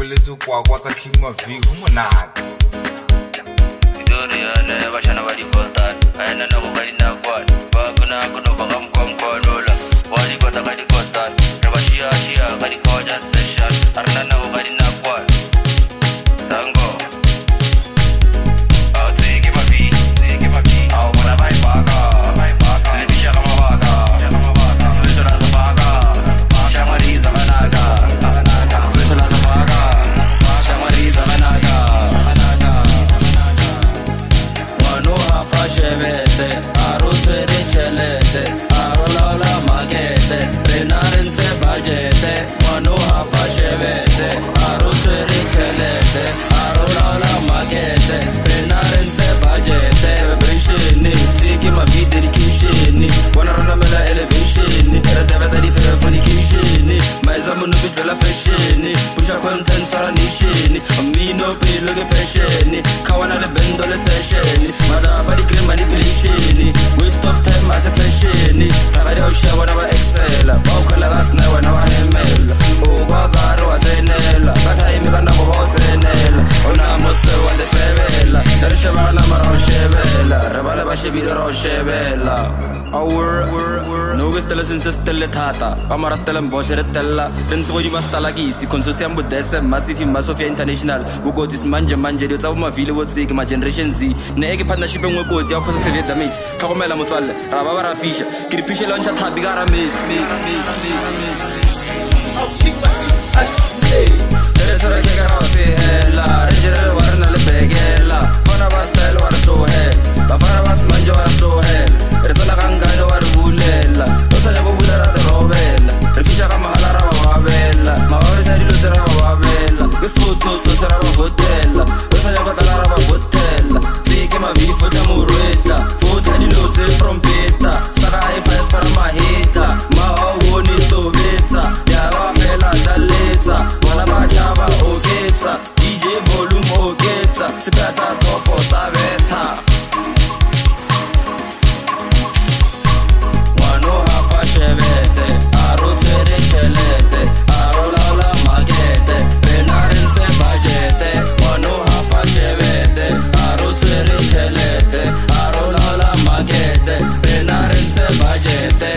lebeletse kwa tsa King Mavi go monate Idori yana bashana bari kota ayana na go bari na kwa ba kuna kuno bangam konkonola wali kota bari kota rabashia shia bari koja special arna na go bari na kwa tango King Mavi au bona vai paga bisha kama vaga special as vaga shamari zamanaga special as vaga shamari zamanaga Manoha fashevete arusere chelete arola magete benarin se bajete Manoha fashevete arusere chelete arola magete benarin se bajete brishini tiki ma dedication wana rana mela elevation redavata di fornication maiza munu bitla fashion pusha content sara nation amino pilo ke passion kawana le bendo le session mada body cream manipulation waste of time as a fashion tabari osha wana wa excel bawkala basna wana wa ml o bagaro atenela batime kana bo zenela ona mosle wa le fevela darshabana maro shevela rabala bashibira ro shevela our no gestela since stelle thata amara stella mboshere tella denso go dibastala ki si consortium budese massive Masofia International ukoti manje dio tsa mavile wo tsike ma generation Z ne eke partnership engwe kotsi ya cause severe damage tlhokomela motswalle ra ba ra fisha ke di phishela ntša thabi ka ra mix Sara ke gara se hela rejere warna le begela bona ba style war to he ba fara bas manje war to he re tola kangano war bulela o sa go bulela de robela re fisha ka mahala ra ba bela ma ba sa dilo tsara ba bela ke soto so tsara ba hotela o sa go tala ra ba hotela tsike ma vi fota murweta fota dilo tse trompeta saka ai fa tsara ma hita ma o ni to betsa ya ba fela daletsa bona ba jaba oketsa DJ volume oketsa sipata topo sabeta Manoha fashevete arotsere chelete arola magete benarin se bajete Manoha fashevete arotsere chelete arola magete benarin se bajete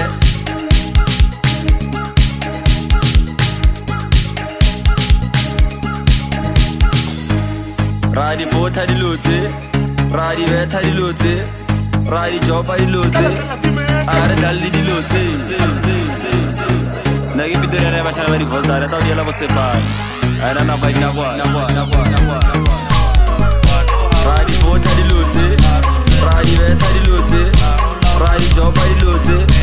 Radi fota di lutse, radi veta di lutse, radi jopa di lutse, are dalli di lutse. Nagi pitore ne bachana bari volta re tau diala bosse pa. Ana na bai na kwa. Radi fota di lutse, radi veta di lutse, radi jopa di lutse.